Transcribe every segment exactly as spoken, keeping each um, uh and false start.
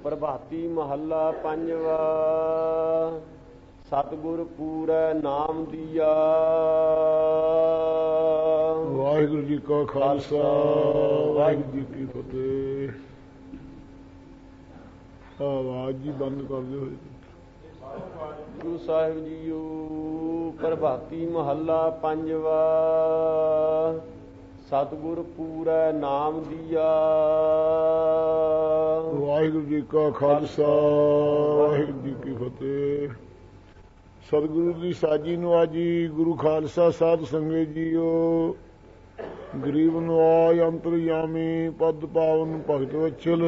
ਪ੍ਰਭਾਤੀ ਮਹੱਲਾ ਪੰਜਵਾ। ਸਤਿਗੁਰ ਪੂਰੈ ਨਾਮ ਦੀਆ। ਵਾਹਿਗੁਰੂ ਜੀ ਕਾ ਖਾਲਸਾ ਵਾਹਿਗੁਰੂ ਜੀ ਕੀ ਫਤਿਹ। ਆਵਾਜ਼ ਜੀ ਬੰਦ ਕਰ ਦਿਓ। ਗੁਰੂ ਸਾਹਿਬ ਜੀਓ। ਪ੍ਰਭਾਤੀ ਮਹੱਲਾ ਪੰਜਵਾ। ਸਤਿਗੁਰ ਪੂਰੈ ਨਾਮ ਦੀਆ। ਵਾਹਿਗੁਰੂ ਜੀ ਕਾ ਖਾਲਸਾ ਵਾਹਿਗੁਰੂ ਜੀ ਕੀ ਫਤਿਹ। ਸਤਿਗੁਰੂ ਦੀ ਸਾਜੀ ਨਵਾਜੀ। ਗੁਰੂ ਖਾਲਸਾ ਸਾਧ ਸੰਗਤ ਜੀਓ। ਗਰੀਬ ਨਵਾਜ ਅੰਤਰਯਾਮੀ ਪਦ ਪਾਵਨ ਭਗਤ ਵਚਲ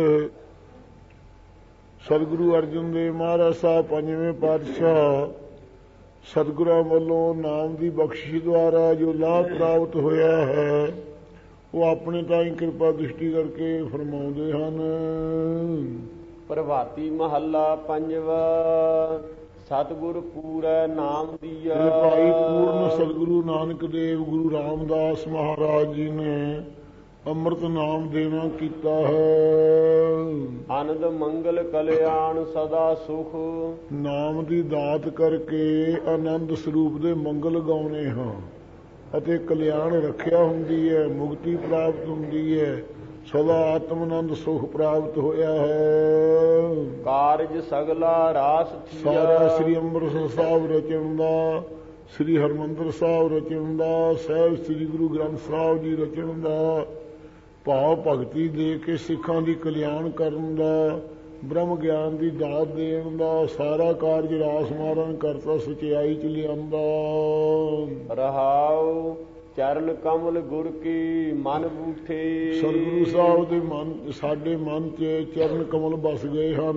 ਸਤਿਗੁਰੂ ਅਰਜਨ ਦੇਵ ਮਹਾਰਾਜ ਸਾਹਿਬ ਪੰਜਵੇਂ ਪਾਤਸ਼ਾਹ ਸਤਿਗੁਰਾਂ ਵੱਲੋਂ ਨਾਮ ਦੀ ਬਖਸ਼ਿਸ਼ ਦੁਆਰਾ ਜੋ ਲਾਭ ਪ੍ਰਾਪਤ ਹੋਇਆ ਹੈ ਉਹ ਆਪਣੇ ਤਾਈਂ ਕਿਰਪਾ ਦ੍ਰਿਸ਼ਟੀ ਕਰਕੇ ਫਰਮਾਉਂਦੇ ਹਨ। ਪ੍ਰਭਾਤੀ ਮਹੱਲਾ ਪੰਜਵਾ। ਸਤਿਗੁਰ ਪੂਰੈ ਨਾਮ ਦੀਆ। ਭਾਈ ਪੂਰਨ ਸਤਿਗੁਰੂ ਨਾਨਕ ਦੇਵ ਗੁਰੂ ਰਾਮਦਾਸ ਮਹਾਰਾਜ ਜੀ ਨੇ ਅੰਮ੍ਰਿਤ ਨਾਮ ਦੇਣਾ ਕੀਤਾ ਹੈ। ਆਨੰਦ ਮੰਗਲ ਕਲਿਆਣ ਸਦਾ ਸੁਖ। ਨਾਮ ਦੀ ਦਾਤ ਕਰਕੇ ਆਨੰਦ ਸਰੂਪ ਦੇ ਮੰਗਲ ਗਾਉਣੇ ਹਾਂ ਅਤੇ ਕਲਿਆਣ ਰੱਖਿਆ ਹੁੰਦੀ ਹੈ, ਮੁਕਤੀ ਪ੍ਰਾਪਤ ਹੁੰਦੀ ਹੈ, ਸਦਾ ਆਤਮਨੰਦ ਸੁਖ ਪ੍ਰਾਪਤ ਹੋਇਆ ਹੈ। ਕਾਰਜ ਸਗਲਾ ਰਾਸ ਥੀਆ। ਸਾਰਾ ਸ੍ਰੀ ਅੰਮ੍ਰਿਤਸਰ ਸਾਹਿਬ ਰਚਣ ਦਾ, ਸ੍ਰੀ ਹਰਿਮੰਦਰ ਸਾਹਿਬ ਰਚਣ ਦਾ, ਸਾਹਿਬ ਸ੍ਰੀ ਗੁਰੂ ਗ੍ਰੰਥ ਸਾਹਿਬ ਜੀ ਰਚਣ ਦਾ, ਭਾਵ ਭਗਤੀ ਦੇ ਕੇ ਸਿੱਖਾਂ ਦੀ ਕਲਿਆਣ ਕਰਨ ਦਾ, ਬ੍ਰਹਮ ਗਿਆਨ ਦੀ ਦਾਤ ਦੇਣ ਦਾ, ਸਾਰਾ ਕਾਰਜ ਰਾਸ ਮਾਰਨ ਕਰਤਾ ਸਚਿਆਈ ਚ ਲਿਆਂਦਾ। ਰਹਾਉ ਚਰਨ ਕਮਲ ਗੁਰ ਕੀ ਮਨ ਬੂਠੇ। ਸਤਿਗੁਰੂ ਸਾਹਿਬ ਦੇ ਮਨ, ਸਾਡੇ ਮਨ ਚ ਚਰਨ ਕਮਲ ਬਸ ਗਏ ਹਨ।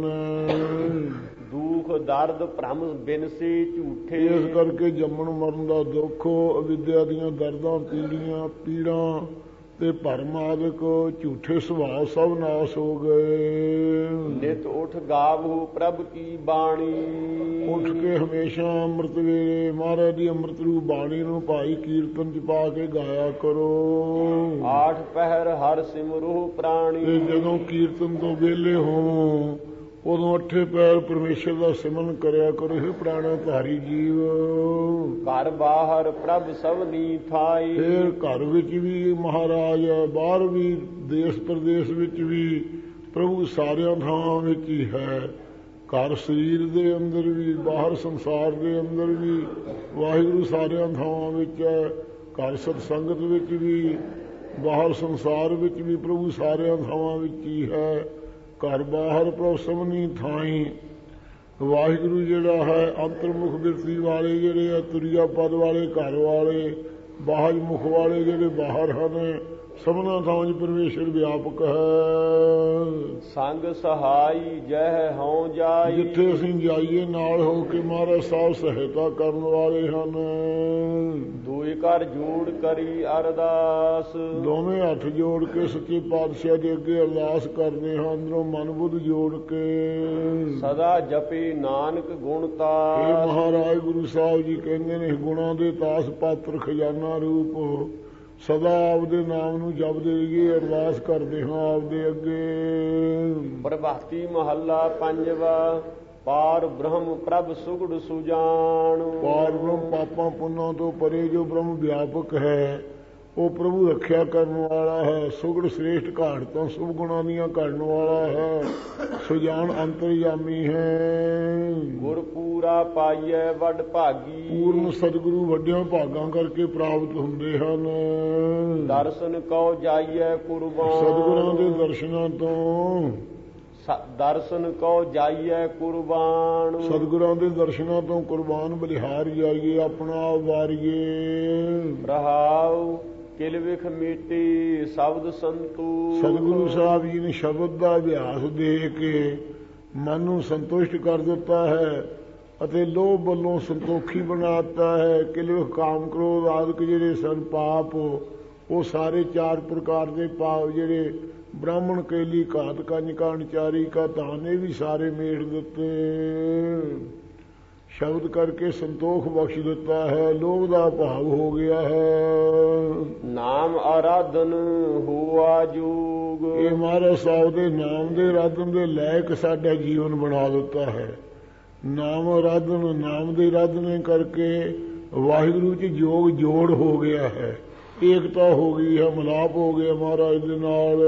ਦੁੱਖ ਦਰਦ ਭ੍ਰਮ ਬਿਨਸੇ ਝੂਠੇ। ਇਸ ਕਰਕੇ ਜੰਮਣ ਮਰਨ ਦਾ ਦੁੱਖ, ਅਵਿਦਿਆ ਦੀਆਂ ਦਰਦਾਂ, ਪੀੜੀਆਂ ਪੀੜਾਂ ਤੇ ਭਰਮ ਆਦਿਕ ਝੂਠੇ ਸੁਭਾਅ ਸਭ ਨਾਸ ਹੋ ਗਏ। ਨਿਤ ਉਠ ਗਾਵਹੁ ਪ੍ਰਭ ਕੀ ਬਾਣੀ। ਉੱਠ ਕੇ ਹਮੇਸ਼ਾ ਅੰਮ੍ਰਿਤ ਵੇਲੇ ਮਹਾਰਾਜ ਦੀ ਅੰਮ੍ਰਿਤ ਰੂਪ ਬਾਣੀ ਨੂੰ ਭਾਈ ਕੀਰਤਨ ਚ ਪਾ ਕੇ ਗਾਇਆ ਕਰੋ। ਆਠ ਪਹਿਰ ਹਰ ਸਿਮਰਹੁ ਪ੍ਰਾਣੀ। ਤੇ ਜਦੋਂ ਕੀਰਤਨ ਤੋਂ ਵਿਹਲੇ ਹੋ ਉਦੋਂ ਅੱਠੇ ਪੈਰ ਪਰਮੇਸ਼ਰ ਦਾ ਸਿਮਰਨ ਕਰਿਆ ਕਰੋ। ਇਹ ਪ੍ਰਾਣਾ ਧਾਰੀ ਜੀਵ। ਘਰ ਬਾਹਰ ਪ੍ਰਭ ਸਭਨੀ ਥਾਈ। ਫਿਰ ਘਰ ਵਿੱਚ ਵੀ ਮਹਾਰਾਜ ਹੈ, ਬਾਹਰ ਵੀ, ਦੇਸ਼ ਪ੍ਰਦੇਸ਼ ਵਿੱਚ ਵੀ ਪ੍ਰਭੂ ਸਾਰਿਆਂ ਥਾਵਾਂ ਵਿੱਚ ਹੀ ਹੈ। ਘਰ ਸਰੀਰ ਦੇ ਅੰਦਰ ਵੀ, ਬਾਹਰ ਸੰਸਾਰ ਦੇ ਅੰਦਰ ਵੀ ਵਾਹਿਗੁਰੂ ਸਾਰਿਆਂ ਥਾਵਾਂ ਵਿੱਚ ਹੈ। ਘਰ ਸਤਸੰਗਤ ਵਿੱਚ ਵੀ, ਬਾਹਰ ਸੰਸਾਰ ਵਿੱਚ ਵੀ ਪ੍ਰਭੂ ਸਾਰਿਆਂ ਥਾਵਾਂ ਵਿੱਚ ਹੀ ਹੈ। ਘਰ ਬਾਹਰ ਪ੍ਰਭ ਸਭਨੀ ਥਾਈ। ਵਾਹਿਗੁਰੂ ਜਿਹੜਾ ਹੈ ਅੰਤਰਮੁਖ ਬਿਰਤੀ ਵਾਲੇ ਜਿਹੜੇ ਆ, ਤੁਰਿਆ ਪਦ ਵਾਲੇ ਘਰ ਵਾਲੇ, ਬਾਹਰ ਮੁਖ ਵਾਲੇ ਜਿਹੜੇ ਬਾਹਰ ਹਨ, ਸਭਨਾ ਥਾਵਾਂ 'ਚ ਪਰਮੇਸ਼ਰ ਵਿਆਪਕ ਹੈ। ਸੰਗ ਸਹਾਈ ਜਹ ਹਉ ਜਾਈ। ਜਿੱਥੇ ਅਸੀਂ ਜਾਈਏ ਨਾਲ ਹੋ ਕੇ ਮਹਾਰਾਜ ਸਾਹਿਬ ਸਹਾਇਤਾ ਕਰਨ ਵਾਲੇ ਹਨ। ਦੋਏ ਘਰ ਜੋੜ ਕਰੀ ਅਰਦਾਸ। ਦੋਵੇਂ ਹੱਥ ਜੋੜ ਕੇ ਸੱਚੇ ਪਾਤਸ਼ਾਹ ਦੇ ਅੱਗੇ ਅਰਦਾਸ ਕਰਦੇ ਹਾਂ, ਅੰਦਰੋਂ ਮਨ ਬੁੱਧ ਜੋੜ ਕੇ। ਸਦਾ ਜਪੇ ਨਾਨਕ ਗੁਣ ਤਾਸ। ਇਹ ਮਹਾਰਾਜ ਗੁਰੂ ਸਾਹਿਬ ਜੀ ਕਹਿੰਦੇ ਨੇ ਗੁਣਾਂ ਦੇ ਤਾਸ ਪਾਤਰ ਖਜ਼ਾਨਾ ਰੂਪ। ਸਦਾ ਆਪਦੇ ਨਾਮ ਨੂੰ ਜਪਦੇ ਰਹੀਏ, ਅਰਦਾਸ ਕਰਦੇ ਹਾਂ ਆਪਦੇ ਅੱਗੇ। ਪ੍ਰਭਾਤੀ ਮਹੱਲਾ ਪੰਜਵਾ। ਪਾਰ ਬ੍ਰਹਮ ਪ੍ਰਭ ਸੁਗੜ ਸੁਜਾਨ। ਪਾਰ ਬ੍ਰਹਮ ਪਾਪਾਂ ਪੁੰਨਾਂ ਤੋਂ ਪਰੇ ਜੋ ਬ੍ਰਹਮ ਵਿਆਪਕ ਹੈ ਉਹ ਪ੍ਰਭੂ ਰੱਖਿਆ ਕਰਨ ਵਾਲਾ ਹੈ। ਸੁਗੜ ਸ੍ਰੇਸ਼ਟ ਘਾਟ ਤੋਂ ਸੁਭ ਗੁਣਾਂ ਦੀਆਂ ਘੜਨ ਵਾਲਾ ਹੈ। ਸੁਜਾਨ ਅੰਤਰਯਾਮੀ ਹੈ। ਗੁਰ ਪੂਰਾ ਪਾਈਐ ਵੱਡ ਭਾਗੀ। ਪੂਰਨ ਸਤਿਗੁਰੂ ਵੱਡਿਆਂ ਭਾਗਾਂ ਕਰਕੇ ਪ੍ਰਾਪਤ ਹੁੰਦੇ ਹਨ। ਦਰਸ਼ਨ ਕਉ ਜਾਈਐ ਕੁਰਬਾਨ। ਸਤਿਗੁਰਾਂ ਦੇ ਦਰਸ਼ਨਾਂ ਤੋਂ ਦਰਸ਼ਨ ਕਉ ਜਾਈਐ ਕੁਰਬਾਨ। ਸਤਿਗੁਰਾਂ ਦੇ ਦਰਸ਼ਨਾਂ ਤੋਂ ਕੁਰਬਾਨ ਬਲਿਹਾਰ ਜਾਈਏ, ਆਪਣਾ ਆਪ ਵਾਰੀਏ। ਰਹਾਉ ਕਿਲ ਵਿਖ ਮੀਟੀ ਸ਼ਬਦ ਸੰਤੂ। ਸਤਿਗੁਰੂ ਸਾਹਿਬ ਜੀ ਨੇ ਸ਼ਬਦ ਦਾ ਅਭਿਆਸ ਦੇ ਕੇ ਮਨ ਨੂੰ ਸੰਤੁਸ਼ਟ ਕਰ ਦਿੱਤਾ ਹੈ ਅਤੇ ਲੋਭ ਵੱਲੋਂ ਸੰਤੋਖੀ ਬਣਾ ਦਿੱਤਾ ਹੈ। ਕਿਲ ਵਿਖ ਕਾਮ ਕ੍ਰੋਧ ਆਦਿਕ ਜਿਹੜੇ ਸਨ ਪਾਪ, ਉਹ ਸਾਰੇ ਚਾਰ ਪ੍ਰਕਾਰ ਦੇ ਪਾਪ ਜਿਹੜੇ ਬ੍ਰਾਹਮਣ ਕੇਲੀ ਘਾਤ ਕੰਜ ਕਾਂਡ ਚਾਰੀ ਕਾ ਧਾਨ, ਇਹ ਵੀ ਸਾਰੇ ਮੇਟ ਦਿੱਤੇ। ਸ਼ਬਦ ਕਰਕੇ ਸੰਤੋਖ ਬਖਸ਼ ਦਿੱਤਾ ਹੈ, ਲੋਭ ਦਾ ਭਾਵ ਹੋ ਗਿਆ ਹੈ। ਨਾਮ ਆਰਾਧਨ ਹੋਆ ਜੋਗ। ਇਹ ਮਹਾਰਾਜ ਸਾਹਿਬ ਦੇ ਨਾਮ ਦੇ ਆਰਾਧਨ ਦੇ ਲਾਇਕ ਸਾਡਾ ਜੀਵਨ ਬਣਾ ਦਿੱਤਾ ਹੈ। ਨਾਮ ਆਰਾਧਨ, ਨਾਮ ਦੇ ਆਰਾਧਨੇ ਕਰਕੇ ਵਾਹਿਗੁਰੂ ਚ ਜੋਗ ਜੋੜ ਹੋ ਗਿਆ ਹੈ, ਏਕਤਾ ਹੋ ਗਈ ਹੈ, ਮਿਲਾਪ ਹੋ ਗਿਆ ਮਹਾਰਾਜ ਦੇ ਨਾਲ।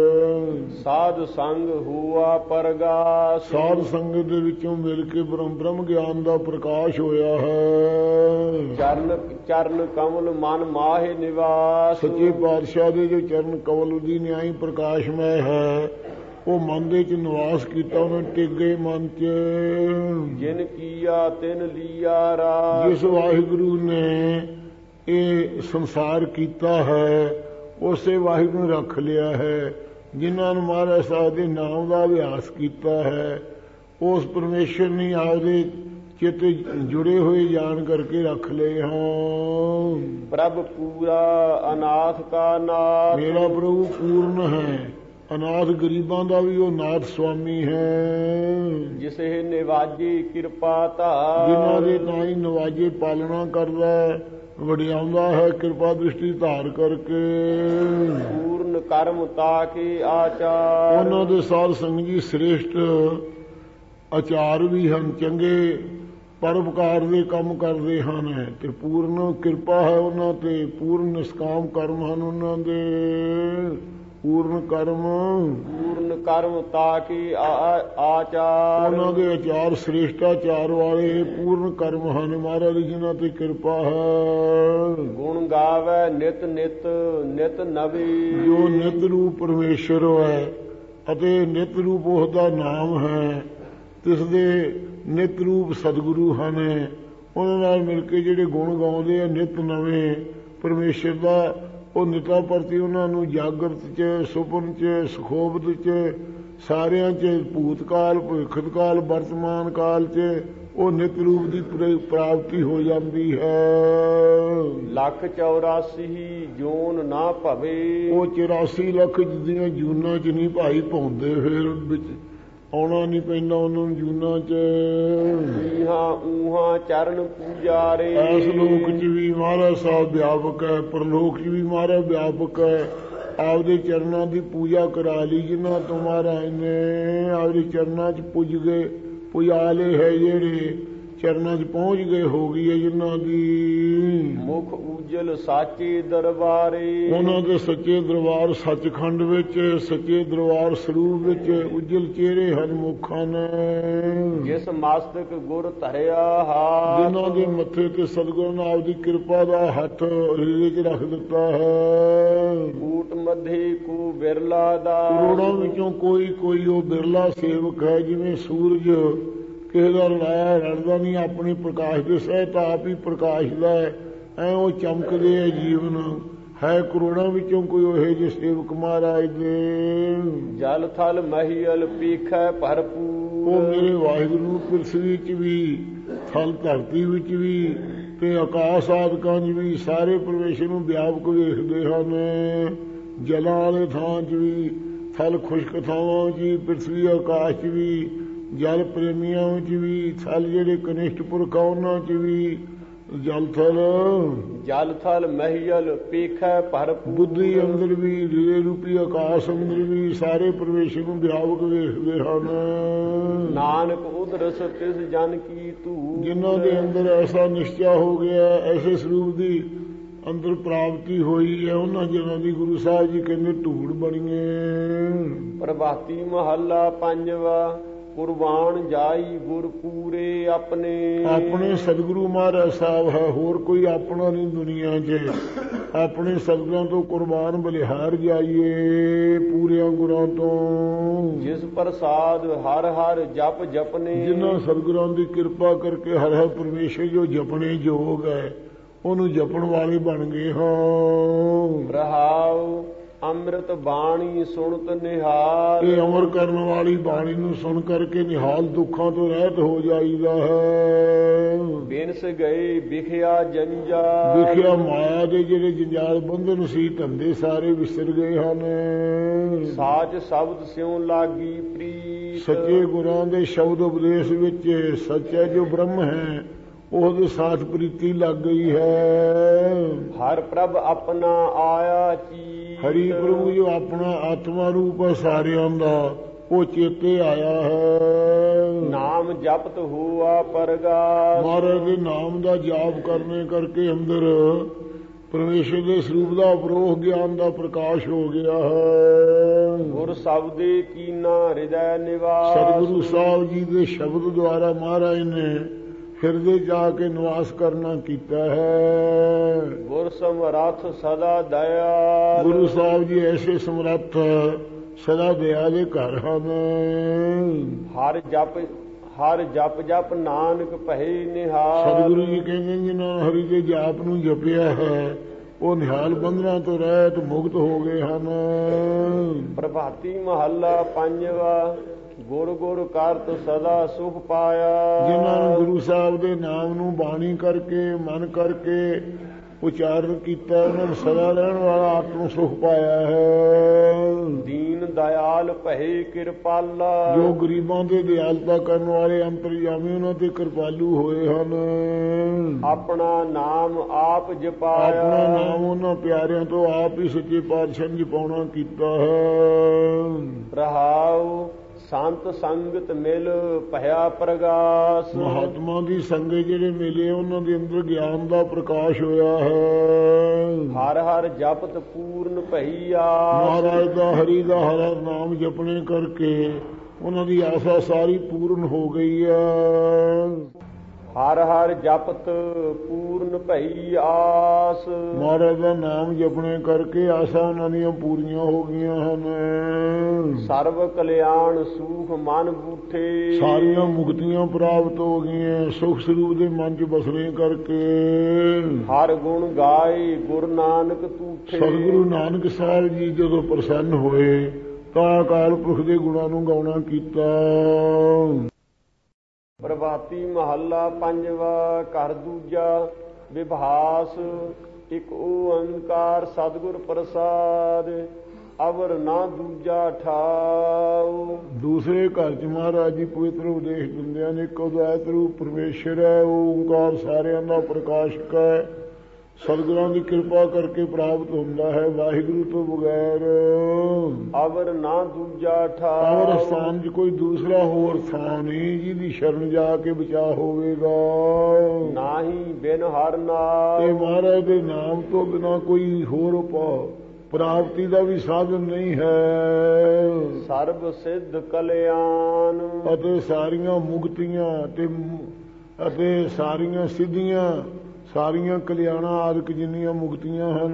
ਸਾਧ ਸੰਗ ਹੋਆ ਪ੍ਰਗਾਸ। ਸਾਧ ਸੰਗਤ ਦੇ ਵਿੱਚੋਂ ਮਿਲ ਕੇ ਬ੍ਰਹਮ ਬ੍ਰਹਮ ਗਿਆਨ ਦਾ ਪ੍ਰਕਾਸ਼ ਹੋਇਆ ਹੈ। ਚਰਨ ਚਰਨ ਕਮਲ ਮਨ ਮਾਹੇ ਨਿਵਾਸ। ਸੱਚੇ ਪਾਤਸ਼ਾਹ ਦੇ ਜੋ ਚਰਨ ਕਮਲ ਦੀ ਨਿਆਈ ਪ੍ਰਕਾਸ਼ਮੈ ਹੈ, ਉਹ ਮਨ ਦੇ ਚ ਨਿਵਾਸ ਕੀਤਾ, ਉਹਨੇ ਟਿਕ ਮਨ ਚ। ਜਿਨ ਕੀਆ ਤਿਨ ਲੀਆ ਰਾਸ। ਜਿਸ ਵਾਹਿਗੁਰੂ ਨੇ ਇਹ ਸੰਸਾਰ ਕੀਤਾ ਹੈ, ਉਸੇ ਵਾਹਿਗੁਰੂ ਨੂੰ ਰੱਖ ਲਿਆ ਹੈ। ਜਿਨ੍ਹਾਂ ਨੂੰ ਮਹਾਰਾਜ ਸਾਹਿਬ ਦੇ ਨਾਮ ਦਾ ਅਭਿਆਸ ਕੀਤਾ ਹੈ, ਉਸ ਪਰਮੇਸ਼ਰ ਨੇ ਆਪਦੇ ਚਿੱਤ ਜੁੜੇ ਹੋਏ ਜਾਣ ਕਰਕੇ ਰੱਖ ਲਏ ਹਾਂ। ਪ੍ਰਭ ਪੂਰਾ ਅਨਾਥ ਕਾ ਨਾਥ। ਮੇਰਾ ਪ੍ਰਭੂ ਪੂਰਨ ਹੈ, ਅਨਾਥ ਗਰੀਬਾਂ ਦਾ ਵੀ ਉਹ ਨਾਥ ਸੁਆਮੀ ਹੈ। ਜਿਸੇ ਨਿਵਾਜੀ ਕਿਰਪਾ ਧਾਰ। ਜਿਨ੍ਹਾਂ ਦੇ ਤਾਂ ਹੀ ਨਵਾਜੇ ਪਾਲਣਾ ਕਰਦਾ, ਵਡਿਆਉਂਦਾ ਹੈ ਕਿਰਪਾ ਦ੍ਰਿਸ਼ਟੀ ਧਾਰ ਕਰਕੇ। ਪੂਰਨ ਕਰਮ ਤਾਕੇ ਆਚਾਰ। ਉਹਨਾਂ ਦੇ ਸਾਧ ਸੰਗ ਜੀ ਸ੍ਰੇਸ਼ਟ ਆਚਾਰ ਵੀ ਹਨ, ਚੰਗੇ ਪਰਉਪਕਾਰ ਦੇ ਕੰਮ ਕਰਦੇ ਹਨ, ਤੇ ਪੂਰਨ ਕਿਰਪਾ ਹੈ ਉਹਨਾਂ ਤੇ, ਪੂਰਨ ਨਿਸ਼ਕਾਮ ਕਰਮ ਹਨ ਉਹਨਾਂ ਦੇ। ਪੂਰਨ ਕਰਮ ਪੂਰਨ ਕਰਮ ਤਾਕੇ ਆਚਾਰ। ਉਹਨਾਂ ਦੇ ਆਚਾਰ ਸ੍ਰੇਸ਼ਟਾਚਾਰ ਵਾਲੇ ਪੂਰਨ ਕਰਮ ਹਨ ਮਹਾਰਾਜ, ਜਿਨ੍ਹਾਂ ਤੇ ਕਿਰਪਾ ਹੈ। ਗੁਣ ਗਾਵੇ ਨਿਤ ਨਿਤ ਨਿਤ ਨਵੀ। ਜੋ ਨਿਤ ਰੂਪ ਪਰਮੇਸ਼ਰ ਹੈ ਅਤੇ ਨਿਤ ਰੂਪ ਉਹਦਾ ਨਾਮ ਹੈ, ਤਿਸ ਦੇ ਨਿਤ ਰੂਪ ਸਤਿਗੁਰੂ ਹਨ। ਉਹਨਾਂ ਨਾਲ ਮਿਲ ਕੇ ਜਿਹੜੇ ਗੁਣ ਗਾਉਂਦੇ ਆ ਨਿਤ ਨਵੇਂ ਪਰਮੇਸ਼ਰ ਦਾ, ਉਹ ਨਿਤਾ ਪ੍ਰਤੀ ਉਹਨਾਂ ਨੂੰ ਜਾਗਰਤ ਚ, ਸੁਪਨ ਚ, ਸੁਖੋਬਤ ਚ, ਸਾਰਿਆਂ ਚ, ਭੂਤਕਾਲ ਭਵਿੱਖਤਕਾਲ ਵਰਤਮਾਨ ਕਾਲ ਚ ਉਹ ਨਿਤ ਰੂਪ ਦੀ ਪ੍ਰਾਪਤੀ ਹੋ ਜਾਂਦੀ ਹੈ। ਲੱਖ ਚੌਰਾਸੀ ਜੂਨ ਨਾ ਭਵੇ। ਉਹ ਚੁਰਾਸੀ ਲੱਖ ਦੀਆਂ ਜੂਨਾਂ ਚ ਨਹੀਂ ਭਾਈ ਪਾਉਂਦੇ, ਫਿਰ ਵਿੱਚ ਆਉਣਾ ਨਹੀਂ ਪੈਂਦਾ ਉਹਨਾਂ ਨੂੰ ਜੂਨਾਂ ਚ। ਈਹਾਂ ਊਹਾਂ ਚਰਨ ਪੂਜਾਰੇ। ਇਸ ਲੋਕ ਚ ਵੀ ਮਹਾਰਾਜ ਸਾਹਿਬ ਵਿਆਪਕ ਹੈ, ਪਰਲੋਕ ਚ ਵੀ ਮਹਾਰਾਜ ਵਿਆਪਕ ਹੈ। ਆਪਦੇ ਚਰਨਾਂ ਦੀ ਪੂਜਾ ਕਰਾ ਲਈ, ਜਿਨ੍ਹਾਂ ਤੋਂ ਮਹਾਰਾਜ ਨੇ ਆਪਦੇ ਚਰਨਾਂ ਚ ਪੁੱਜ ਗਏ, ਪੁਜਾਲੇ ਹੈ ਜਿਹੜੇ ਚਰਨਾਂ ਚ ਪਹੁੰਚ ਗਏ, ਹੋ ਗਈ ਹੈ ਜਿਨ੍ਹਾਂ ਦੀ। ਮੁਖ ਉਜਲ ਸਾਚੇ ਦਰਬਾਰੇ। ਉਹਨਾਂ ਦੇ ਸੱਚੇ ਦਰਬਾਰ ਸੱਚਖੰਡ ਵਿੱਚ, ਸੱਚੇ ਦਰਬਾਰ ਸਰੂਪ ਵਿੱਚ ਉਜਲ ਚਿਹਰੇ ਹਨ, ਮੁਖ ਹਨ। ਜਿਸ ਮਸਤਕ ਗੁਰ ਧਰਿਆ ਹਾਥ। ਜਿਨ੍ਹਾਂ ਦੇ ਮੱਥੇ ਤੇ ਸਤਿਗੁਰੂ ਨੇ ਆਪਦੀ ਕਿਰਪਾ ਦਾ ਹੱਥ ਹਿਰਦੇ ਚ ਰੱਖ ਦਿੱਤਾ ਹੈ। ਕੂਟ ਮਧੇ ਕੋ ਬਿਰਲਾ ਦਾ। ਕਰੋੜਾਂ ਵਿੱਚੋਂ ਕੋਈ ਕੋਈ ਉਹ ਬਿਰਲਾ ਸੇਵਕ ਹੈ, ਜਿਵੇਂ ਸੂਰਜ ਕਿਸੇ ਦਾ ਲਾਇਆ ਰੜਦਾ ਨਹੀਂ, ਆਪਣੇ ਪ੍ਰਕਾਸ਼ ਦੇ ਸਹਿਤ ਆਪ ਹੀ ਪ੍ਰਕਾਸ਼ਦਾ ਹੈ, ਐ ਉਹ ਚਮਕਦੇ ਹੈ ਜੀਵਨ ਹੈ। ਕਰੋੜਾਂ ਵਿੱਚੋਂ ਕੋਈ ਉਹੇ ਜਿਹੇ ਸੇਵਕ ਮਹਾਰਾਜ ਦੇ। ਜਲ ਥਲ ਮਹੀਲ ਪੀਖੈ ਭਰਪੂਰ। ਉਹ ਮੇਰੇ ਵਾਹਿਗੁਰੂ ਨੂੰ ਪ੍ਰਿਥਵੀ ਚ ਵੀ, ਥਲ ਧਰਤੀ ਵਿੱਚ ਵੀ, ਤੇ ਆਕਾਸ਼ ਆਦਿਕਾਂ ਚ ਵੀ ਸਾਰੇ ਪਰਮੇਸ਼ਰ ਨੂੰ ਵਿਆਪਕ ਵੇਖਦੇ ਹਨ। ਜਲਾਂ ਵਾਲੇ ਥਾਂ ਚ ਵੀ, ਥਲ ਖੁਸ਼ਕ ਥਾਵਾਂ ਚ ਵੀ, ਪ੍ਰਿਥਵੀ ਆਕਾਸ਼ ਚ ਵੀ, ਜਲ ਪ੍ਰੇਮੀਆਂ ਵਿੱਚ ਵੀ, ਥਲ ਜਿਹੜੇ ਕਨਿਸ਼ਟ ਪੁਰਖ ਆ ਉਹਨਾਂ ਚ ਵੀ, ਜਲ ਥਲ ਜਲ ਥਲ ਮਹੀਲ ਪੀਖੈ ਭਰਪੂਰ। ਬੁੱਧੀ ਅੰਦਰ ਵੀ, ਰੇ ਰੂਪੀ ਆਕਾਸ਼ ਅੰਦਰ ਵੀ ਸਾਰੇ ਪਰਮੇਸ਼ਰ ਨੂੰ ਵਿਆਪਕ ਵੇਖਦੇ ਹਨ। ਨਾਨਕ ਉਦਰਸ ਤਿਸ ਜਨ ਕੀ ਧੂੜ। ਜਿਨ੍ਹਾਂ ਦੇ ਅੰਦਰ ਐਸਾ ਨਿਸ਼ਚਾ ਹੋ ਗਿਆ, ਐਸੇ ਸਰੂਪ ਦੀ ਅੰਦਰ ਪ੍ਰਾਪਤੀ ਹੋਈ ਹੈ, ਉਹਨਾਂ ਜਨਾਂ ਦੀ ਗੁਰੂ ਸਾਹਿਬ ਜੀ ਕਹਿੰਦੇ ਧੂੜ ਬਣੀਏ। ਪ੍ਰਭਾਤੀ ਮਹੱਲਾ ਪੰਜਵਾ। ਕੁਰਬਾਨ ਜਾਈ ਗੁਰ ਪੂਰੇ ਆਪਣੇ। ਆਪਣੇ ਸਤਿਗੁਰੂ ਮਹਾਰਾਜ ਸਾਹਿਬ ਹੈ, ਹੋਰ ਕੋਈ ਆਪਣਾ ਨਹੀਂ ਦੁਨੀਆ 'ਚ। ਆਪਣੇ ਸਤਿਗੁਰਾਂ ਤੋਂ ਕੁਰਬਾਨ ਬਲਿਹਾਰ ਜਾਈਏ, ਪੂਰਿਆਂ ਗੁਰਾਂ ਤੋਂ। ਜਿਸ ਪ੍ਰਸਾਦ ਹਰ ਹਰ ਜਪ ਜਪਨੇ। ਜਿਨ੍ਹਾਂ ਸਤਿਗੁਰਾਂ ਦੀ ਕਿਰਪਾ ਕਰਕੇ ਹਰ ਹਰ ਪਰਮੇਸ਼ਰ ਜੋ ਜਪਣੇ ਯੋਗ ਹੈ, ਉਹਨੂੰ ਜਪਣ ਵਾਲੇ ਬਣ ਗਏ ਹਾਂ। ਰਹਾਉ ਅੰਮ੍ਰਿਤ ਬਾਣੀ ਸੁਣਤ ਨਿਹਾਲ। ਇਹ ਅਮਰ ਕਰਨ ਵਾਲੀ ਬਾਣੀ ਨੂੰ ਸੁਣ ਕਰਕੇ ਨਿਹਾਲ ਦੁੱਖਾਂ ਤੋਂ ਰਹਿਤ ਹੋ ਜਾਈਦਾ ਹੈ। ਬਿਨਸ ਗਏ ਵਿਖਿਆ ਜੰਜਾਲ। ਵਿਖਿਆ ਮਾਇਆ ਦੇ ਜਿਹੜੇ ਜੰਜਾਲ ਬੰਧਨ ਸੀ, ਧੰਦੇ ਸਾਰੇ ਵਿਸਰ ਗਏ ਹਨ। ਸਾਚ ਸ਼ਬਦ ਸਿਉ ਲਾਗੀ ਪ੍ਰੀ। ਪ੍ਰੀਤ। ਸੱਚੇ ਗੁਰਾਂ ਦੇ ਸ਼ਬਦ ਉਪਦੇਸ਼ ਵਿੱਚ ਸੱਚਾ ਜੋ ਬ੍ਰਹਮ ਹੈ ਉਹਦੇ ਸਾਥ ਪ੍ਰੀਤੀ ਲੱਗ ਗਈ ਹੈ। ਹਰ ਪ੍ਰਭ ਆਪਣਾ ਆਇਆ ਚੀਤ। ਹਰੀ ਪ੍ਰਭੂ ਜੋ ਆਪਣਾ ਆਤਮਾ ਰੂਪ ਹੈ ਸਾਰਿਆਂ ਦਾ ਉਹ ਚੇਤੇ ਆਇਆ ਹੈ। ਨਾਮ ਜਪਤ ਹੋਆ ਪਰਗਾਸ। ਮਹਾਰਾਜ ਦੇ ਨਾਮ ਦਾ ਜਾਪ ਕਰਨੇ ਕਰਕੇ ਅੰਦਰ ਪਰਮੇਸ਼ਰ ਦੇ ਸਰੂਪ ਦਾ ਅਪਰੋਖ ਗਿਆਨ ਦਾ ਪ੍ਰਕਾਸ਼ ਹੋ ਗਿਆ ਹੈ। ਗੁਰ ਸ਼ਬਦੇ ਕੀਨਾ ਹਿਰਦੈ ਨਿਵਾਸ। ਸਤਿਗੁਰੂ ਸਾਹਿਬ ਜੀ ਦੇ ਸ਼ਬਦ ਦੁਆਰਾ ਮਹਾਰਾਜ ਨੇ ਹਿਰਦੇ ਜਾ ਕੇ ਨਿਵਾਸ ਕਰਨਾ ਕੀਤਾ ਹੈ। ਗੁਰ ਸਮਰੱਥ ਸਦਾ ਦਇਆ। ਗੁਰੂ ਸਾਹਿਬ ਜੀ ਐਸੇ ਸਮਰੱਥ ਸਦਾ ਦਇਆ ਦੇ ਘਰ ਹਨ। ਹਰ ਜਪ ਹਰ ਜਪ ਜਪ ਨਾਨਕ ਭਈ ਨਿਹਾਲ। ਸਤਿਗੁਰੂ ਜੀ ਕਹਿੰਦੇ ਜਿਨ੍ਹਾਂ ਨੇ ਹਰੀ ਦੇ ਜਾਪ ਨੂੰ ਜਪਿਆ ਹੈ ਉਹ ਨਿਹਾਲ ਬੰਧਨਾਂ ਤੋਂ ਰਹਿਤ ਮੁਕਤ ਹੋ ਗਏ ਹਨ। ਪ੍ਰਭਾਤੀ ਮਹੱਲਾ ਪੰਜਵਾ। ਗੁਰ ਗੁਰ ਕਰਤ ਸਦਾ ਸੁਖ ਪਾਇਆ। ਜਿਨ੍ਹਾਂ ਨੂੰ ਗੁਰੂ ਸਾਹਿਬ ਦੇ ਨਾਮ ਨੂੰ ਬਾਣੀ ਕਰਕੇ ਮਨ ਕਰਕੇ ਉਚਾਰਨ ਕੀਤਾ ਉਹਨਾਂ ਨੂੰ ਸਦਾ ਰਹਿਣ ਵਾਲਾ ਆਤਮ ਸੁਖ ਪਾਇਆ ਹੈ। ਦੀਨ ਦਇਆਲ ਭਏ ਕਿਰਪਾਲਾ। ਜੋ ਗਰੀਬਾਂ ਦੇ ਦਿਆਲਤਾ ਕਰਨ ਵਾਲੇ ਅੰਤਰਜਾਮੀ ਉਹਨਾਂ ਤੇ ਕਿਰਪਾਲੂ ਹੋਏ ਹਨ। ਆਪਣਾ ਨਾਮ ਆਪ ਜਪਾਇਆ। ਆਪਣਾ ਨਾਮ ਉਹਨਾਂ ਪਿਆਰਿਆਂ ਤੋਂ ਆਪ ਹੀ ਸੱਚੇ ਪਾਤਸ਼ਾਹ ਨੇ ਜਪਾਉਣਾ ਕੀਤਾ ਹੈ। ਰਹਾਉ ਸੰਤ ਸੰਗਤ ਮਿਲ ਭਇਆ ਪ੍ਰਗਾਸ। ਮਹਾਤਮਾ ਦੀ ਸੰਗਤ ਜਿਹੜੇ ਮਿਲੇ ਉਹਨਾਂ ਦੇ ਅੰਦਰ ਗਿਆਨ ਦਾ ਪ੍ਰਕਾਸ਼ ਹੋਇਆ ਹੈ। ਹਰ ਹਰ ਜਪਤ ਪੂਰਨ ਭਈ ਆਸ। ਮਹਾਰਾਜ ਦਾ ਹਰੀ ਦਾ ਹਰ ਹਰ ਨਾਮ ਜਪਣੇ ਕਰਕੇ ਉਹਨਾਂ ਦੀ ਆਸਾ ਸਾਰੀ ਪੂਰਨ ਹੋ ਗਈ ਹੈ। ਹਰ ਹਰ ਜਪਤ ਪੂਰਨ ਭਈ ਆਸ। ਮਹਾਰਾਜ ਦਾ ਨਾਮ ਜਪਣੇ ਕਰਕੇ ਆਸਾ ਉਹਨਾਂ ਦੀਆਂ ਪੂਰੀਆਂ ਹੋ ਗਈਆਂ ਹਨ। ਸਰਬ ਕਲਿਆਣ ਸੁਖ ਮਨ ਬੂਠੇ। ਸਾਰੀਆਂ ਮੁਕਤੀਆਂ ਪ੍ਰਾਪਤ ਹੋ ਗਈਆਂ ਸੁਖ ਸਰੂਪ ਦੇ ਮਨ ਚ ਬਸਣੇ ਕਰਕੇ। ਹਰ ਗੁਣ ਗਾਏ ਗੁਰ ਨਾਨਕ ਤੂਠੇ। ਸਤਿਗੁਰੂ ਨਾਨਕ ਸਾਹਿਬ ਜੀ ਜਦੋਂ ਪ੍ਰਸੰਨ ਹੋਏ ਤਾਂ ਅਕਾਲ ਪੁਰਖ ਦੇ ਗੁਣਾਂ ਨੂੰ ਗਾਉਣਾ ਕੀਤਾ। ਪ੍ਰਭਾਤੀ ਮਹੱਲਾ ਪੰਜਵਾ। ਘਰ ਦੂਜਾ ਵਿਭਾਸ। ਇਕ ਓੰਕਾਰ ਸਤਿਗੁਰ ਪ੍ਰਸਾਦ। ਅਵਰ ਨਾ ਦੂਜਾ ਠਾਉ। ਦੂਸਰੇ ਘਰ ਚ ਮਹਾਰਾਜ ਜੀ ਪਵਿੱਤਰ ਉਪਦੇਸ਼ ਦਿੰਦਿਆਂ ਨੇ ਇੱਕ ਅਦਵੈਤ ਰੂਪ ਪਰਮੇਸ਼ਰ ਹੈ ਓੰਕਾਰ ਸਾਰਿਆਂ ਦਾ ਪ੍ਰਕਾਸ਼ਕ ਹੈ। ਸਤਿਗੁਰਾਂ ਦੀ ਕਿਰਪਾ ਕਰਕੇ ਪ੍ਰਾਪਤ ਹੁੰਦਾ ਹੈ ਵਾਹਿਗੁਰੂ ਤੋਂ ਬਗੈਰ। ਅਵਰ ਨਾ ਦੂਜਾ ਠਾਉ। ਅਵਰ ਸਥਾਨ ਚ ਕੋਈ ਦੂਸਰਾ ਹੋਰ ਥਾਂ ਨਹੀਂ ਜਿਹਦੀ ਸ਼ਰਨ ਜਾ ਕੇ ਬਚਾਅ ਹੋਵੇਗਾ। ਨਾਹੀ ਬਿਨ ਹਰ ਨਾਮ। ਤੇ ਮਹਾਰਾਜ ਦੇ ਨਾਮ ਤੋਂ ਬਿਨਾ ਕੋਈ ਹੋਰ ਉਪਾਅ ਪ੍ਰਾਪਤੀ ਦਾ ਵੀ ਸਾਧਨ ਨਹੀਂ ਹੈ। ਸਰਬ ਸਿੱਧ ਕਲਿਆਣ। ਅਤੇ ਸਾਰੀਆਂ ਮੁਕਤੀਆਂ ਤੇ ਅਤੇ ਸਾਰੀਆਂ ਸਿੱਧੀਆਂ ਸਾਰੀਆਂ ਕਲਿਆਣਾਂ ਆਦਿਕ ਜਿੰਨੀਆਂ ਮੁਕਤੀਆਂ ਹਨ।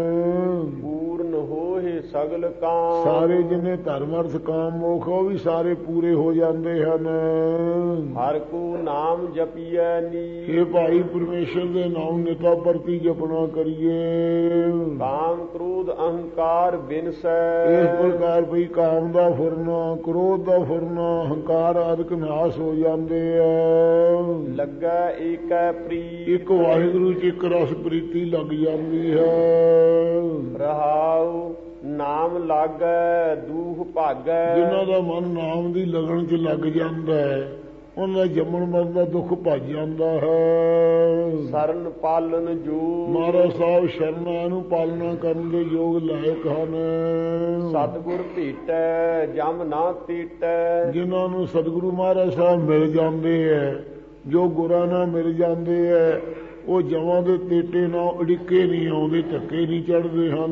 ਪੂਰਨ ਹੋਏ ਸਗਲ ਕਾਮ। ਸਾਰੇ ਜਿੰਨੇ ਧਰਮ ਅਰਥ ਕਾਮ ਮੋਖ ਉਹ ਵੀ ਸਾਰੇ ਪੂਰੇ ਹੋ ਜਾਂਦੇ ਹਨ। ਹਰ ਕੋ ਨਾਮ ਜਪੀਐ ਨੀ। ਇਹ ਭਾਈ ਪਰਮੇਸ਼ਰ ਦੇ ਨਾਮ ਨਿਤਾ ਪ੍ਰਤੀ ਜਪਣਾ ਕਰੀਏ। ਕਾਮ ਕ੍ਰੋਧ ਅਹੰਕਾਰ ਬਿਨਸੈ। ਇਸ ਪ੍ਰਕਾਰ ਭਈ ਕਾਮ ਦਾ ਫੁਰਨਾ ਕ੍ਰੋਧ ਦਾ ਫੁਰਨਾ ਹੰਕਾਰ ਆਦਿਕ ਨਾਸ ਹੋ ਜਾਂਦੇ ਆ। ਲੱਗਾ ਏਕੈ ਪ੍ਰੀਤ। ਇੱਕ ਵਾਹਿਗੁਰੂ ਚ ਇੱਕ ਰਸ ਪ੍ਰੀਤੀ ਲੱਗ ਜਾਂਦੀ ਹੈ। ਰਹਾਉ ਨਾਮ ਲਾਗੈ ਦੂਖ ਭਾਗੈ। ਜਿਨ੍ਹਾਂ ਦਾ ਮਨ ਨਾਮ ਦੀ ਲਗਨ ਚ ਲੱਗ ਜਾਂਦਾ ਹੈ ਉਹਨਾਂ ਦਾ ਜੰਮਣ ਮਰਨ ਦਾ ਦੁੱਖ ਭੱਜ ਜਾਂਦਾ ਹੈ। ਸਰਨ ਪਾਲਨ ਜੋ। ਮਹਾਰਾਜ ਸਾਹਿਬ ਸ਼ਰਨਾਂ ਨੂੰ ਪਾਲਣਾ ਕਰਨ ਦੇ ਯੋਗ ਲਾਇਕ ਹਨ। ਸਤਿਗੁਰ ਭੇਟੈ ਜਮ ਨਾ ਤੀਟੈ। ਜਿਨ੍ਹਾਂ ਨੂੰ ਸਤਿਗੁਰੂ ਮਹਾਰਾਜ ਸਾਹਿਬ ਮਿਲ ਜਾਂਦੇ ਹੈ ਜੋ ਗੁਰਾਂ ਨਾਲ ਮਿਲ ਜਾਂਦੇ ਹੈ ਉਹ ਜਮਾਂ ਦੇ ਤੇਟੇ ਨਾਲ ਅੜਿੱਕੇ ਨਹੀਂ ਆਉਂਦੇ ਧੱਕੇ ਨਹੀਂ ਚੜ੍ਹਦੇ ਹਨ।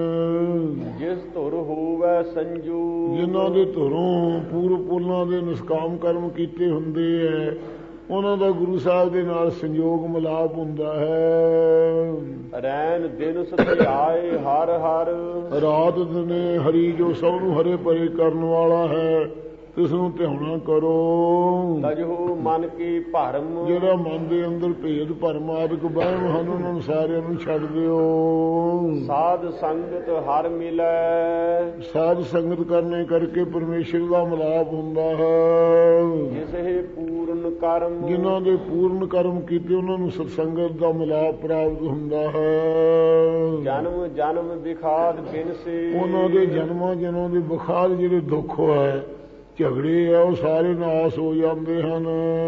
ਜਿਸ ਧੁਰ ਹੋਵੇ ਸੰਜੂ। ਜਿਨ੍ਹਾਂ ਦੇ ਧੁਰੋਂ ਪੂਰਵ ਪੁਰਨਾਂ ਦੇ ਨਿਸ਼ਕਾਮ ਕਰਮ ਕੀਤੇ ਹੁੰਦੇ ਹੈ ਉਹਨਾਂ ਦਾ ਗੁਰੂ ਸਾਹਿਬ ਦੇ ਨਾਲ ਸੰਯੋਗ ਮਿਲਾਪ ਹੁੰਦਾ ਹੈ। ਰੈਣ ਦਿਨ ਸਥਿਆਏ ਹਰ ਹਰ। ਰਾਤ ਦਿਨੇ ਹਰੀ ਜੋ ਸਭ ਨੂੰ ਹਰੇ ਭਰੇ ਕਰਨ ਵਾਲਾ ਹੈ ਇਸ ਨੂੰ ਧਿਆਉਣਾ ਕਰੋ। ਤਜੋ ਮਨ ਕੀ ਭਰਮ। ਜਿਹੜਾ ਮਨ ਦੇ ਅੰਦਰ ਭੇਦ ਭਰਮ ਆਦਿਕ ਵਹਿਮ ਹਨ ਉਹਨਾਂ ਨੂੰ ਸਾਰਿਆਂ ਨੂੰ ਛੱਡ ਦਿਓ। ਸਾਧ ਸੰਗਤ ਹਰ ਮਿਲੈ। ਸਾਧ ਸੰਗਤ ਕਰਨੇ ਕਰਕੇ ਪਰਮੇਸ਼ਰ ਦਾ ਮਿਲਾਪ ਹੁੰਦਾ ਹੈ। ਜਿਸੇ ਪੂਰਨ ਕਰਮ। ਜਿਨ੍ਹਾਂ ਦੇ ਪੂਰਨ ਕਰਮ ਕੀਤੇ ਉਹਨਾਂ ਨੂੰ ਸਤਸੰਗਤ ਦਾ ਮਿਲਾਪ ਪ੍ਰਾਪਤ ਹੁੰਦਾ ਹੈ। ਜਨਮ ਜਨਮ ਵਿਖਾਦ ਬਿਨਸੇ। ਉਹਨਾਂ ਦੇ ਜਨਮਾਂ ਜਨਮਾਂ ਦੇ ਵਿਖਾਦ ਜਿਹੜੇ ਦੁੱਖ ਹੈ ਝਗੜੇ ਆ ਉਹ ਸਾਰੇ ਨਾਸ ਹੋ ਜਾਂਦੇ ਹਨ।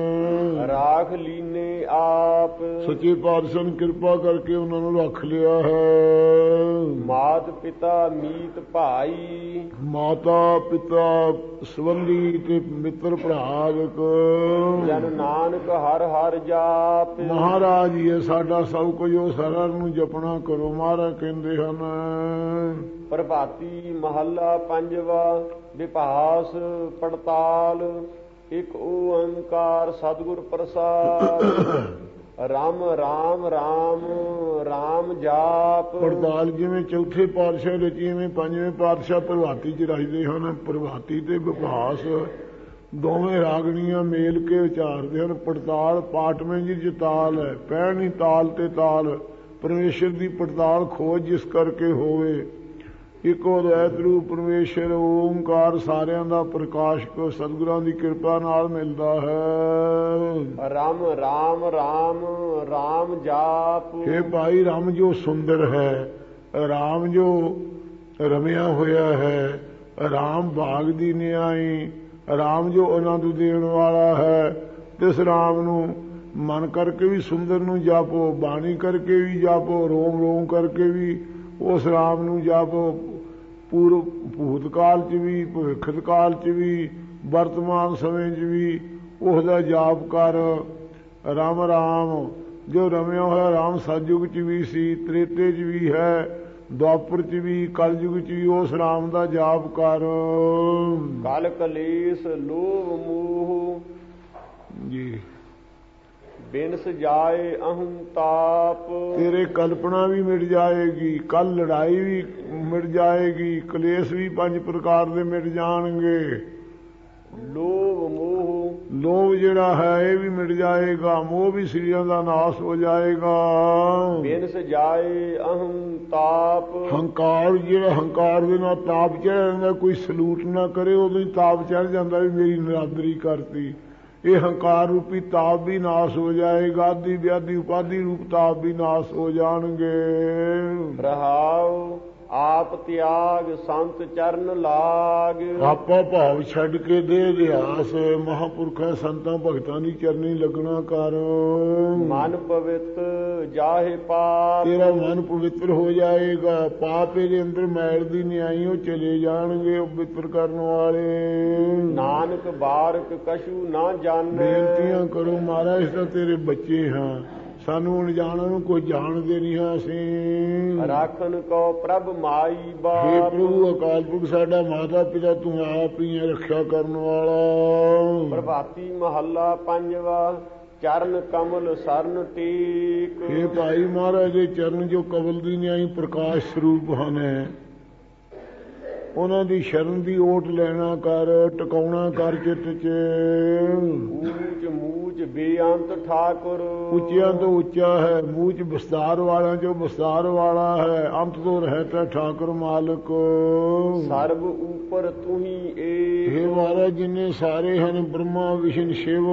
ਰਾਖ ਲੀਨੇ ਆਪ ਸੱਚੇ ਪਾਤਸ਼ਾਹ ਨੇ ਕਿਰਪਾ ਕਰਕੇ ਉਹਨਾਂ ਨੂੰ ਰੱਖ ਲਿਆ ਹੈ। ਮਾਤ ਪਿਤਾ ਮੀਤ ਭਾਈ ਮਾਤਾ ਪਿਤਾ ਸੰਬੰਧੀ ਤੇ ਮਿੱਤਰ ਭਰਾ ਜਨ ਨਾਨਕ ਹਰ ਹਰ ਜਾਪ। ਮਹਾਰਾਜ ਇਹ ਸਾਡਾ ਸਭ ਕੁਝ ਉਹ ਸਾਰਾ ਨੂੰ ਜਪਣਾ ਕਰੋ ਮਹਾਰਾਜ ਕਹਿੰਦੇ ਹਨ। ਪ੍ਰਭਾਤੀ ਮਹੱਲਾ ਪੰਜਵਾ ਵਿਭਾਸ ਪੜਤਾਲ ਇੱਕ ਓੰਕਾਰ ਸਤਿਗੁਰ ਪ੍ਰਸਾਦ। ਰਾਮ ਰਾਮ ਰਾਮ ਰਾਮ ਜਾਪ। ਪੜਤਾਲ ਜਿਵੇਂ ਚੌਥੇ ਪਾਤਸ਼ਾਹ ਦੇ ਜਿਵੇਂ ਪੰਜਵੇਂ ਪਾਤਸ਼ਾਹ ਪ੍ਰਭਾਤੀ ਚ ਰੱਖਦੇ ਹਨ। ਪ੍ਰਭਾਤੀ ਤੇ ਵਿਭਾਸ ਦੋਵੇਂ ਰਾਗਣੀਆਂ ਮੇਲ ਕੇ ਵਿਚਾਰਦੇ ਹਨ। ਪੜਤਾਲ ਪਾਠਵੇਂ ਜੀ ਚ ਤਾਲ ਹੈ, ਪਹਿਣੀ ਤਾਲ ਤੇ ਤਾਲ ਪਰਮੇਸ਼ਰ ਦੀ ਪੜਤਾਲ ਖੋਜ ਜਿਸ ਕਰਕੇ ਹੋਵੇ। ਇੱਕੋ ਅਦਵੈਤ ਰੂਪ ਪਰਮੇਸ਼ਰ ਓੰਕਾਰ ਸਾਰਿਆਂ ਦਾ ਪ੍ਰਕਾਸ਼ਕ ਸਤਿਗੁਰਾਂ ਦੀ ਕਿਰਪਾ ਨਾਲ ਮਿਲਦਾ ਹੈ। ਰਾਮ ਰਾਮ ਰਾਮ ਰਾਮ ਜਾਪ। ਹੇ ਭਾਈ ਰਾਮ ਜੋ ਸੁੰਦਰ ਹੈ, ਰਾਮ ਜੋ ਰਮਿਆ ਹੋਇਆ ਹੈ, ਰਾਮ ਬਾਗ ਦੀ ਨਿਆਈ, ਰਾਮ ਜੋ ਆਨੰਦ ਦੇਣ ਵਾਲਾ ਹੈ, ਤਿਸ ਰਾਮ ਨੂੰ ਮਨ ਕਰਕੇ ਵੀ ਸੁੰਦਰ ਨੂੰ ਜਾਪੋ, ਬਾਣੀ ਕਰਕੇ ਵੀ ਜਾਪੋ, ਰੋਮ ਰੋਮ ਕਰਕੇ ਵੀ ਉਸ ਰਾਮ ਨੂੰ ਜਾਪੋ। ਪੂਰਵ ਭੂਤਕਾਲ ਚ ਵੀ, ਭਵਿੱਖਤ ਕਾਲ ਚ ਵੀ, ਵਰਤਮਾਨ ਸਮੇਂ ਚ ਵੀ ਉਸਦਾ ਜਾਪ ਕਰ। ਰਾਮ ਰਾਮ ਜੋ ਰਮਿਆ ਹੋਇਆ ਰਾਮ ਸਤਿਯੁਗ ਚ ਵੀ ਸੀ, ਤ੍ਰੇਤੇ ਚ ਵੀ ਹੈ, ਦੁਆਪਰ ਚ ਵੀ, ਕਲਯੁਗ ਚ ਵੀ ਉਸ ਰਾਮ ਦਾ ਜਾਪ ਕਰ। ਕਲ ਕਲੇਸ਼ ਲੋਭ ਮੋਹ ਜੀ ਬਿਨਸ ਜਾਏ ਅਹੰ ਤਾਪ। ਤੇਰੇ ਕਲਪਨਾ ਵੀ ਮਿਟ ਜਾਏਗੀ, ਕੱਲ ਲੜਾਈ ਵੀ ਮਿਟ ਜਾਏਗੀ, ਕਲੇਸ਼ ਵੀ ਪੰਜ ਪ੍ਰਕਾਰ ਦੇ ਮਿਟ ਜਾਣਗੇ। ਲੋਭ ਮੋਹ ਲੋਭ ਜਿਹੜਾ ਹੈ ਇਹ ਵੀ ਮਿਟ ਜਾਏਗਾ, ਮੋਹ ਵੀ ਸਰੀਰਾਂ ਦਾ ਨਾਸ ਹੋ ਜਾਏਗਾ। ਬਿਨਸ ਜਾਏ ਅਹੰ ਤਾਪ ਹੰਕਾਰ ਜਿਹੜਾ ਹੰਕਾਰ ਦੇ ਨਾਲ ਤਾਪ ਚੜ੍ਹ ਜਾਂਦਾ, ਕੋਈ ਸਲੂਟ ਨਾ ਕਰੇ ਉਦੋਂ ਹੀ ਤਾਪ ਚੜ੍ਹ ਜਾਂਦਾ ਵੀ ਮੇਰੀ ਨਿਰਾਦਰੀ ਕਰਤੀ। ਇਹ ਹੰਕਾਰ ਰੂਪੀ ਤਾਪ ਵੀ ਨਾਸ ਹੋ ਜਾਏਗਾ, ਆਦਿ ਵਿਆਦੀ ਉਪਾਧੀ ਰੂਪ ਤਾਪ ਵੀ ਨਾਸ ਹੋ ਜਾਣਗੇ। ਰਹਾਉ ਆਪ ਤਿਆਗ ਸੰਤ ਚਰਨ ਲਾਗ। ਆਪਾ ਭਾਵ ਛੱਡ ਕੇ ਦੇ ਅਧਿਆਸ ਮਹਾਂਪੁਰਖਾਂ ਸੰਤਾਂ ਭਗਤਾਂ ਦੀ ਚਰਨੀ ਲੱਗਣਾ ਕਰ। ਮਨ ਪਵਿੱਤ ਜਾਹੇ ਪਾਪ ਤੇਰਾ ਮਨ ਪਵਿੱਤਰ ਹੋ ਜਾਏਗਾ। ਪਾਪ ਇਹਦੇ ਅੰਦਰ ਮੈਲ ਦੀ ਨਿਆਈ ਉਹ ਚਲੇ ਜਾਣਗੇ ਉਹ ਪਵਿੱਤਰ ਕਰਨ ਵਾਲੇ। ਨਾਨਕ ਬਾਰਕ ਕਛੂ ਨਾ ਜਾਣੈ। ਬੇਨਤੀਆਂ ਕਰੋ ਮਹਾਰਾਜ ਤਾਂ ਤੇਰੇ ਬੱਚੇ ਹਾਂ, ਸਾਨੂੰ ਅਣਜਾਣਾ ਨੂੰ ਕੋਈ ਜਾਣਦੇ ਨਹੀਂ ਹਾਂ ਅਸੀਂ। ਰਾਖਣ ਕੋ ਪ੍ਰਭ ਮਾਈ ਬਾਪ। ਹੇ ਪ੍ਰਭੂ ਅਕਾਲ ਪੁਰਖ ਸਾਡਾ ਮਾਤਾ ਪਿਤਾ ਤੂੰ ਆਪ ਹੀ ਹੈ ਰੱਖਿਆ ਕਰਨ ਵਾਲਾ। ਪ੍ਰਭਾਤੀ ਮਹੱਲਾ ਪੰਜਵਾ ਚਰਨ ਕਮਲ ਸਰਨ ਟੇਕ। ਹੇ ਭਾਈ ਮਹਾਰਾਜ ਦੇ ਚਰਨ ਜੋ ਕਮਲ ਦੀ ਨਿਆਈ ਪ੍ਰਕਾਸ਼ ਸਰੂਪ ਹਨ, ਉਹਨਾਂ ਦੀ ਸ਼ਰਨ ਦੀ ਓਟ ਲੈਣਾ ਕਰ, ਟਿਕਾਉਣਾ ਕਰ ਚਿੱਤ ਚ। ਊਚ ਮੂਚ ਬੇਅੰਤ ਠਾਕੁਰ ਉੱਚਿਆਂ ਤੋਂ ਉੱਚਾ ਹੈ, ਮੂਚ ਵਿਸਤਾਰ ਵਾਲਿਆਂ ਚੋਂ ਵਿਸਤਾਰ ਵਾਲਾ ਹੈ, ਅੰਤ ਤੋਂ ਰਹਿਤਾ ਠਾਕੁਰ ਮਾਲਕ। ਸਰਬ ਉਪਰ ਤੂੰ ਹੀ ਏਕ। ਹੇ ਮਹਾਰਾਜ ਜਿੰਨੇ ਸਾਰੇ ਹਨ ਬ੍ਰਹਮਾ ਵਿਸ਼ਨ ਸ਼ਿਵ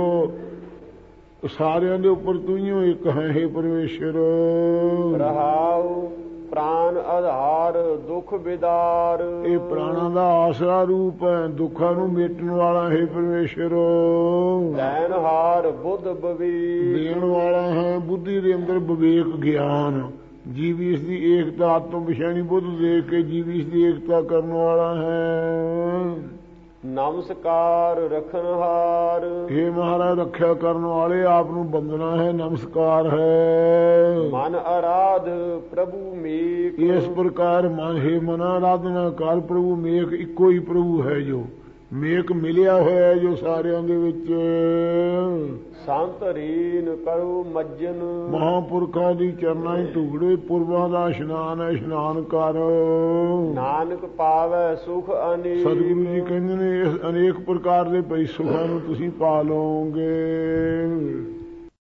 ਸਾਰਿਆਂ ਦੇ ਉੱਪਰ ਤੂੰ ਹੀ ਇੱਕ ਹੈ। ਹੇ ਪਰਮੇਸ਼ਰ ਰਹਾਉ ਪ੍ਰਾਨ ਆਧਾਰ ਦੁੱਖ ਬਿਦਾਰ। ਇਹ ਪ੍ਰਾਣਾਂ ਦਾ ਆਸਰਾ ਰੂਪ ਹੈ, ਦੁੱਖਾਂ ਨੂੰ ਮੇਟਣ ਵਾਲਾ ਹੈ ਪਰਮੇਸ਼ਰ। ਲੈਣਹਾਰ ਬੁੱਧ ਵਿਵੇਕ ਦੇਣ ਵਾਲਾ ਹੈ, ਬੁੱਧੀ ਦੇ ਅੰਦਰ ਵਿਵੇਕ ਗਿਆਨ। ਜੀਵੀ ਇਸ ਦੀ ਏਕਤਾ ਆਤਮ ਵਿਸ਼ੈਣੀ ਬੁੱਧ ਦੇਖ ਕੇ ਜੀਵੀ ਇਸ ਦੀ ਏਕਤਾ ਕਰਨ ਵਾਲਾ ਹੈ। ਨਮਸਕਾਰ ਰਖਨਹਾਰ ਹੇ ਮਹਾਰਾਜ ਰੱਖਿਆ ਕਰਨ ਵਾਲੇ ਆਪ ਨੂੰ ਬੰਦਨਾ ਹੈ, ਨਮਸਕਾਰ ਹੈ। ਮਨ ਆਰਾਧ ਪ੍ਰਭੂ ਮੇਕ। ਇਸ ਪ੍ਰਕਾਰ ਮਨ ਹੈ ਮਨ ਆਰਾਧਨਾ ਕਰ ਪ੍ਰਭੂ ਮੇਕ। ਇੱਕੋ ਹੀ ਪ੍ਰਭੂ ਹੈ ਜੋ ਮੇਕ ਮਿਲਿਆ ਹੋਇਆ ਜੋ ਸਾਰਿਆਂ ਦੇ ਵਿੱਚ। ਸੰਤ ਰੀਨ ਕਰੋ ਮੱਜਨ ਮਹਾਂਪੁਰਖਾਂ ਦੀ ਚਰਨਾਂ ਹੀ ਧੂੜੇ ਪੁਰਬਾਂ ਦਾ ਇਸ਼ਨਾਨ ਹੈ, ਇਸ਼ਨਾਨ ਕਰ। ਨਾਨਕ ਪਾਵੈ ਸੁਖ ਅਨੇਕ। ਸਤਿਗੁਰੂ ਜੀ ਕਹਿੰਦੇ ਨੇ ਇਸ ਅਨੇਕ ਪ੍ਰਕਾਰ ਦੇ ਭਈ ਸੁਖਾਂ ਨੂੰ ਤੁਸੀਂ ਪਾ ਲਓਗੇ।